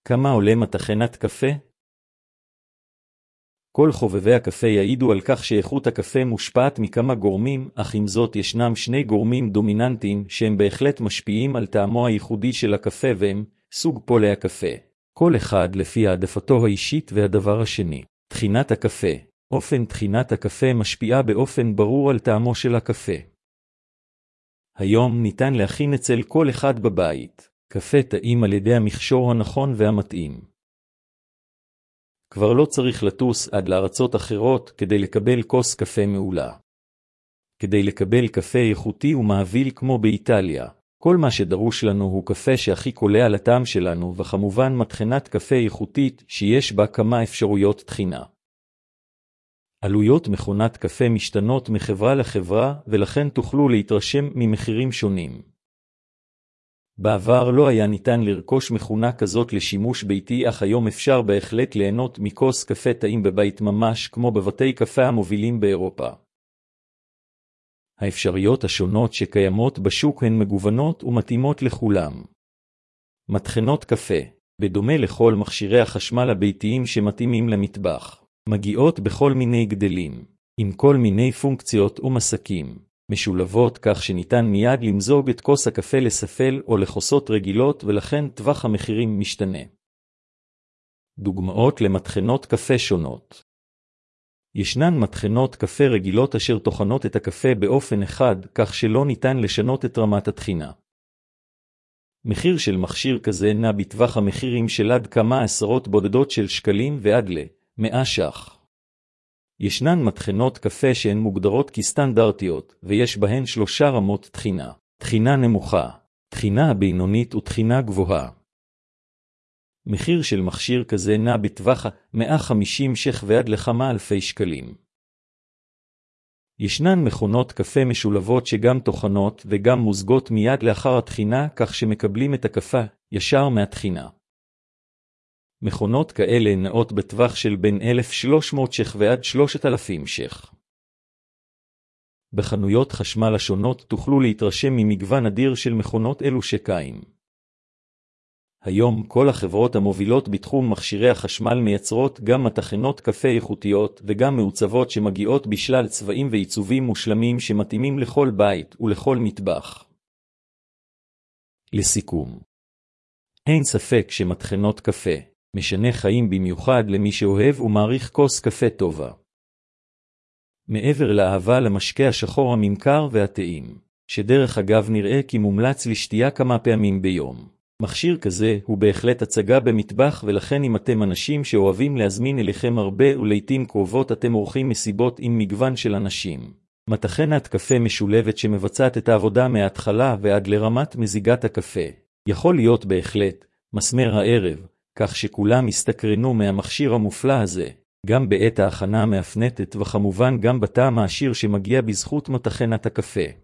כמה עולה מטחנת קפה? כל חובבי הקפה יעידו על כך שאיכות הקפה מושפעת מכמה גורמים, אך עם זאת ישנם שני גורמים דומיננטיים שהם בהחלט משפיעים על טעמו הייחודי של הקפה והם סוג פולי הקפה. כל אחד לפי העדפתו האישית והדבר השני, טחינת הקפה. אופן טחינת הקפה משפיעה באופן ברור על טעמו של הקפה. היום ניתן להכין אצל כל אחד בבית קפה טעים על ידי המכשור הנכון והמתאים. כבר לא צריך לטוס עד לארצות אחרות כדי לקבל כוס קפה מעולה. כדי לקבל קפה איכותי ומהביל כמו באיטליה, כל מה שדרוש לנו הוא קפה שהכי קולע על הטעם שלנו, וכמובן מטחנת קפה איכותית שיש בה כמה אפשרויות טחינה. עלויות מכונת קפה משתנות מחברה לחברה, ולכן תוכלו להתרשם ממחירים שונים. בעבר לא היה ניתן לרכוש מכונה כזאת לשימוש ביתי, אך היום אפשר בהחלט ליהנות מכוס קפה טעים בבית ממש כמו בבתי קפה המובילים באירופה. האפשרויות השונות שקיימות בשוק הן מגוונות ומתאימות לכולם. מטחנות קפה, בדומה לכל מכשירי החשמל הביתיים שמתאימים למטבח, מגיעות בכל מיני גדלים, עם כל מיני פונקציות ומסקים, משולבות כך שניתן מיד למזוג את כוס הקפה לספל או לכוסות רגילות, ולכן טווח המחירים משתנה. דוגמאות למטחנות קפה שונות. ישנן מטחנות קפה רגילות אשר טוחנות את הקפה באופן אחד, כך שלא ניתן לשנות את רמת הטחינה. מחיר של מכשיר כזה נע בטווח המחירים של עד כמה עשרות בודדות של שקלים ועד ל-100 ש"ח. ישנן מטחנות קפה שהן מוגדרות כסטנדרטיות, ויש בהן 3 רמות טחינה. טחינה נמוכה, טחינה בינונית וטחינה גבוהה. מחיר של מכשיר כזה נע בטווח 150 ש"ח ועד לכמה אלפי שקלים. ישנן מכונות קפה משולבות שגם טוחנות וגם מוזגות מיד לאחר הטחינה, כך שמקבלים את הקפה ישר מהטחינה. מכונות כאלה נעות בטווח של בין 1,300 ש"ח ועד 3,000 ש"ח. בחנויות חשמל השונות תוכלו להתרשם ממגוון אדיר של מכונות אלו שקיים. היום כל החברות המובילות בתחום מכשירי החשמל מייצרות גם מטחנות קפה איכותיות וגם מעוצבות שמגיעות בשלל צבעים ועיצובים מושלמים שמתאימים לכל בית ולכל מטבח. לסיכום, אין ספק שמטחנות קפה משנה חיים במיוחד למי שאוהב ומעריך כוס קפה טובה. מעבר לאהבה למשקה השחור הממכר והטעים, שדרך אגב נראה כי מומלץ לשתייה כמה פעמים ביום. מכשיר כזה הוא בהחלט הצגה במטבח, ולכן אם אתם אנשים שאוהבים להזמין אליכם הרבה ולעיתים קרובות אתם עורכים מסיבות עם מגוון של אנשים, מטחנת קפה משולבת שמבצעת את העבודה מההתחלה ועד לרמת מזיגת הקפה, יכול להיות בהחלט מסמר הערב, כך שכולם יסתקרנו מהמכשיר המופלא הזה, גם בעת ההכנה המאפנתת וכמובן גם בטעם העשיר שמגיע בזכות מטחנת הקפה.